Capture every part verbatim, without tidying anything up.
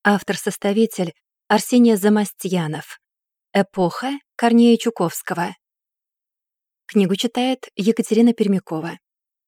Автор-составитель Арсений Замостьянов. Эпоха Корнея Чуковского. Книгу читает Екатерина Пермякова.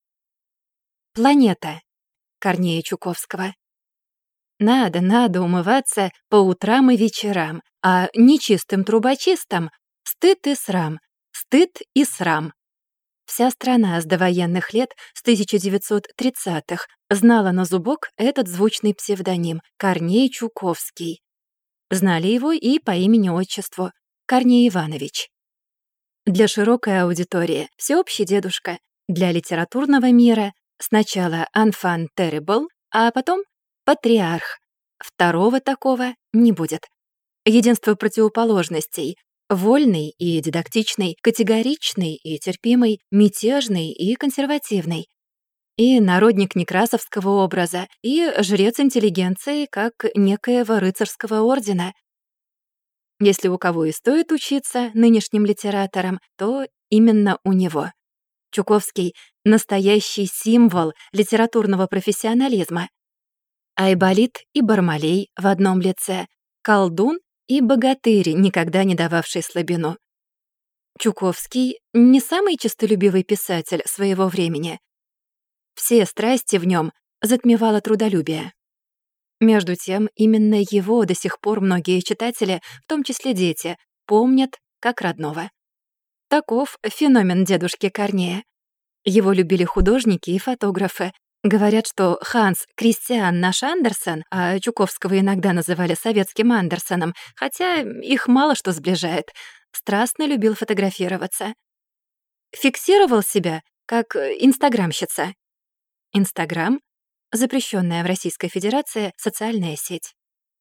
Планета Корнея Чуковского. Надо, надо умываться по утрам и вечерам, а нечистым трубочистам стыд и срам, стыд и срам. Вся страна с довоенных лет, с тысяча девятьсот тридцатых, знала на зубок этот звучный псевдоним — Корней Чуковский. Знали его и по имени-отчеству — Корней Иванович. Для широкой аудитории — всеобщий дедушка. Для литературного мира — сначала «Enfant terrible», а потом «Патриарх». Второго такого не будет. Единство противоположностей — вольный и дидактичный, категоричный и терпимый, мятежный и консервативный. И народник некрасовского образа, и жрец интеллигенции как некоего рыцарского ордена. Если у кого и стоит учиться нынешним литераторам, то именно у него. Чуковский — настоящий символ литературного профессионализма. Айболит и Бармалей в одном лице, колдун и богатырь, никогда не дававший слабину. Чуковский — не самый честолюбивый писатель своего времени. Все страсти в нем затмевало трудолюбие. Между тем, именно его до сих пор многие читатели, в том числе дети, помнят как родного. Таков феномен дедушки Корнея. Его любили художники и фотографы. Говорят, что Ханс Кристиан наш Андерсен, а Чуковского иногда называли советским Андерсеном, хотя их мало что сближает, страстно любил фотографироваться. Фиксировал себя как инстаграмщица. Инстаграм — запрещенная в Российской Федерации социальная сеть.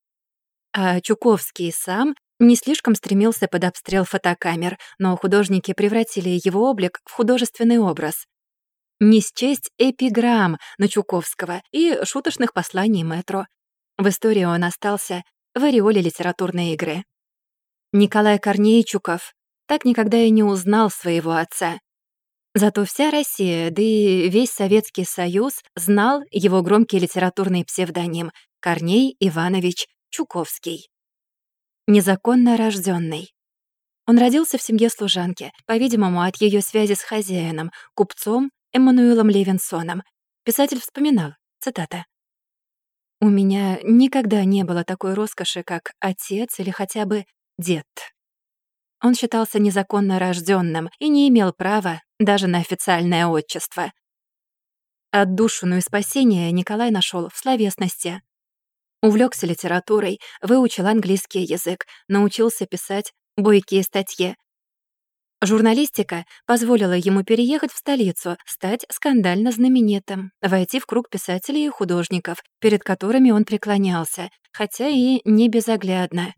А Чуковский сам не слишком стремился под обстрел фотокамер, но художники превратили его облик в художественный образ. Не счесть эпиграмм на Чуковского и шуточных посланий Метро. В истории он остался в ореоле литературной игры. Николай Корнейчуков так никогда и не узнал своего отца. Зато вся Россия, да и весь Советский Союз знал его громкий литературный псевдоним — Корней Иванович Чуковский. Незаконно рожденный. Он родился в семье служанки, по-видимому, от ее связи с хозяином, купцом Эммануилом Левинсоном. Писатель вспоминал, цитата: «У меня никогда не было такой роскоши, как отец или хотя бы дед». Он считался незаконно рожденным и не имел права даже на официальное отчество. Отдушину и спасение Николай нашел в словесности. Увлекся литературой, выучил английский язык, научился писать бойкие статьи. Журналистика позволила ему переехать в столицу, стать скандально знаменитым, войти в круг писателей и художников, перед которыми он преклонялся, хотя и не безоглядно.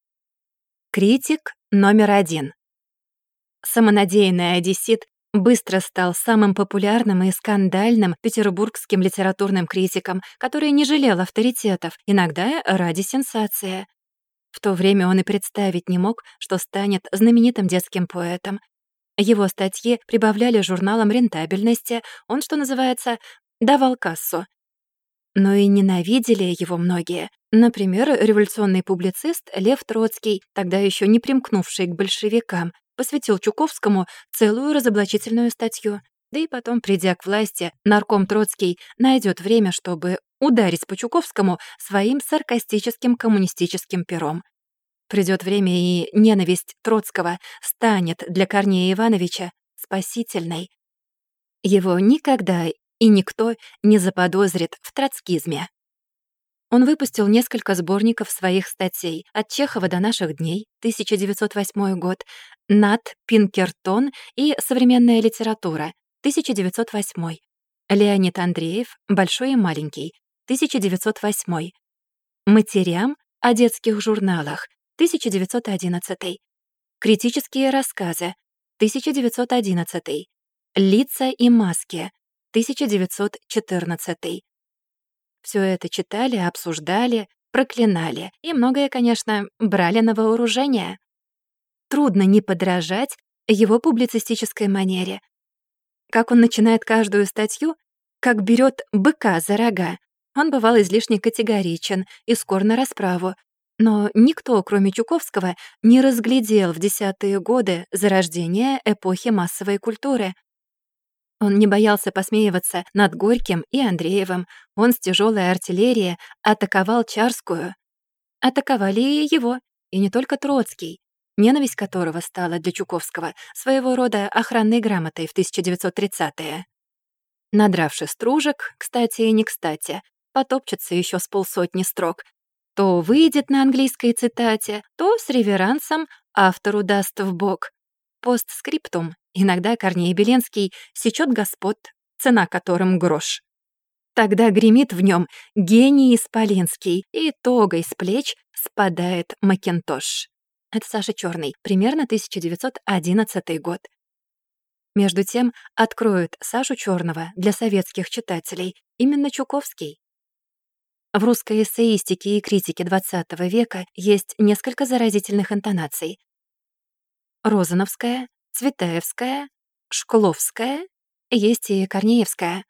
Критик номер один. Самонадеянный одессит быстро стал самым популярным и скандальным петербургским литературным критиком, который не жалел авторитетов, иногда ради сенсации. В то время он и представить не мог, что станет знаменитым детским поэтом. Его статьи прибавляли журналам рентабельности, он, что называется, давал кассу. Но и ненавидели его многие. Например, революционный публицист Лев Троцкий, тогда еще не примкнувший к большевикам, посвятил Чуковскому целую разоблачительную статью. Да и потом, придя к власти, нарком Троцкий найдет время, чтобы ударить по Чуковскому своим саркастическим коммунистическим пером. Придет время, и ненависть Троцкого станет для Корнея Ивановича спасительной. Его никогда и никто не заподозрит в троцкизме. Он выпустил несколько сборников своих статей «От Чехова до наших дней», тысяча девятьсот восьмой год, «Нат Пинкертон» и «Современная литература», тысяча девятьсот восьмой, Леонид Андреев, «Большой и маленький», тысяча девятьсот восьмой, «Матерям о детских журналах», тысяча девятьсот одиннадцатый, «Критические рассказы», тысяча девятьсот одиннадцатый, «Лица и маски», тысяча девятьсот четырнадцатый. Все это читали, обсуждали, проклинали и многое, конечно, брали на вооружение. Трудно не подражать его публицистической манере. Как он начинает каждую статью, как берет быка за рога. Он бывал излишне категоричен и скор на расправу, но никто, кроме Чуковского, не разглядел в десятые годы зарождения эпохи массовой культуры. Он не боялся посмеиваться над Горьким и Андреевым. Он с тяжелой артиллерией атаковал Чарскую. Атаковали и его, и не только Троцкий, ненависть которого стала для Чуковского своего рода охранной грамотой в тысяча девятьсот тридцатые. Надравши стружек, кстати и не кстати, потопчется еще с полсотни строк, то выйдет на английской цитате, то с реверансом автору даст в бок. Постскриптум. Иногда Корней Беленский сечет господ, цена которым грош. Тогда гремит в нем гений исполинский, и тогой с плеч спадает макинтош. Это Саша Чёрный, примерно тысяча девятьсот одиннадцатый год. Между тем, откроет Сашу Чёрного для советских читателей именно Чуковский. В русской эссеистике и критике двадцатого века есть несколько заразительных интонаций. Розановская, Цветаевская, Шкловская, есть и Корнеевская.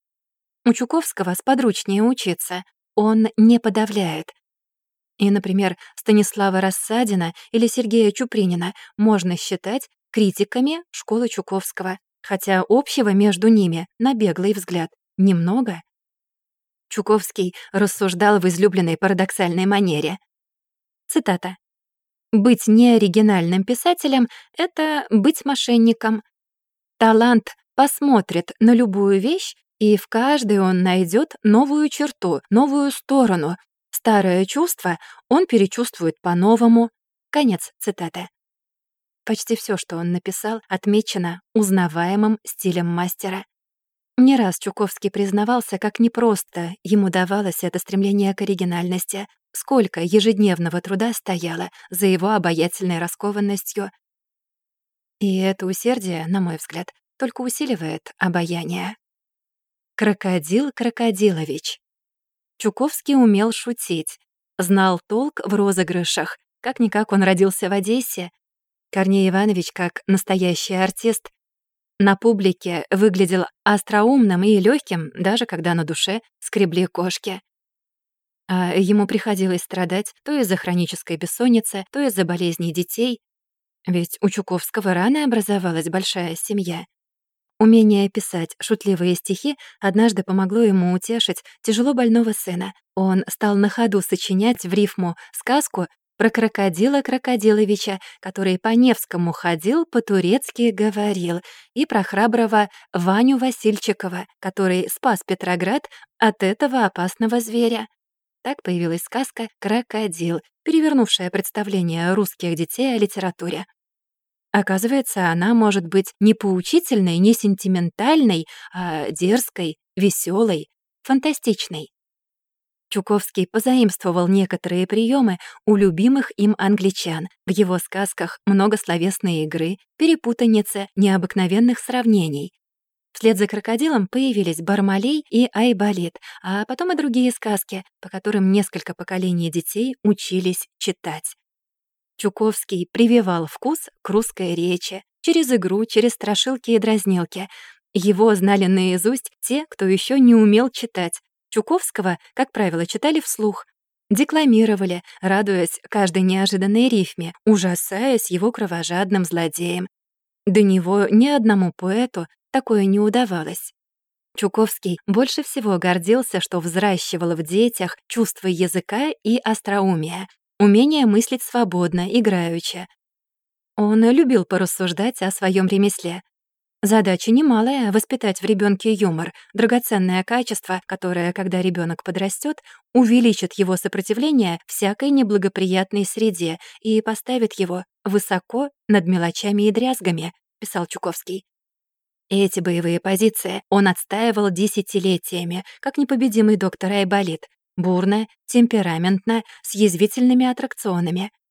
У Чуковского сподручнее учиться, он не подавляет. И, например, Станислава Рассадина или Сергея Чупринина можно считать критиками школы Чуковского, хотя общего между ними, на беглый взгляд, немного. Чуковский рассуждал в излюбленной парадоксальной манере. Цитата. «Быть неоригинальным писателем — это быть мошенником. Талант посмотрит на любую вещь, и в каждой он найдет новую черту, новую сторону. Старое чувство он перечувствует по-новому». Конец цитаты. Почти все, что он написал, отмечено узнаваемым стилем мастера. Не раз Чуковский признавался, как непросто ему давалось это стремление к оригинальности, сколько ежедневного труда стояло за его обаятельной раскованностью. И это усердие, на мой взгляд, только усиливает обаяние. Крокодил Крокодилович. Чуковский умел шутить, знал толк в розыгрышах, как-никак он родился в Одессе. Корней Иванович, как настоящий артист, на публике выглядел остроумным и легким, даже когда на душе скребли кошки. А ему приходилось страдать то из-за хронической бессонницы, то из-за болезней детей. Ведь у Чуковского рано образовалась большая семья. Умение писать шутливые стихи однажды помогло ему утешить тяжело больного сына. Он стал на ходу сочинять в рифму сказку про крокодила Крокодиловича, который по Невскому ходил, по-турецки говорил, и про храброго Ваню Васильчикова, который спас Петроград от этого опасного зверя. Так появилась сказка «Крокодил», перевернувшая представление русских детей о литературе. Оказывается, она может быть не поучительной, не сентиментальной, а дерзкой, веселой, фантастичной. Чуковский позаимствовал некоторые приемы у любимых им англичан. В его сказках много словесной игры, перепутаницы, необыкновенных сравнений. Вслед за крокодилом появились Бармалей и Айболит, а потом и другие сказки, по которым несколько поколений детей учились читать. Чуковский прививал вкус к русской речи через игру, через страшилки и дразнилки. Его знали наизусть те, кто еще не умел читать. Чуковского, как правило, читали вслух, декламировали, радуясь каждой неожиданной рифме, ужасаясь его кровожадным злодеям. До него ни одному поэту такое не удавалось. Чуковский больше всего гордился, что взращивал в детях чувство языка и остроумия, умение мыслить свободно, играючи. Он любил порассуждать о своем ремесле. Задача немалая — воспитать в ребенке юмор, драгоценное качество, которое, когда ребенок подрастет, увеличит его сопротивление всякой неблагоприятной среде и поставит его высоко над мелочами и дрязгами, писал Чуковский. Эти боевые позиции он отстаивал десятилетиями, как непобедимый доктор Айболит, бурно, темпераментно, с язвительными аттракционами.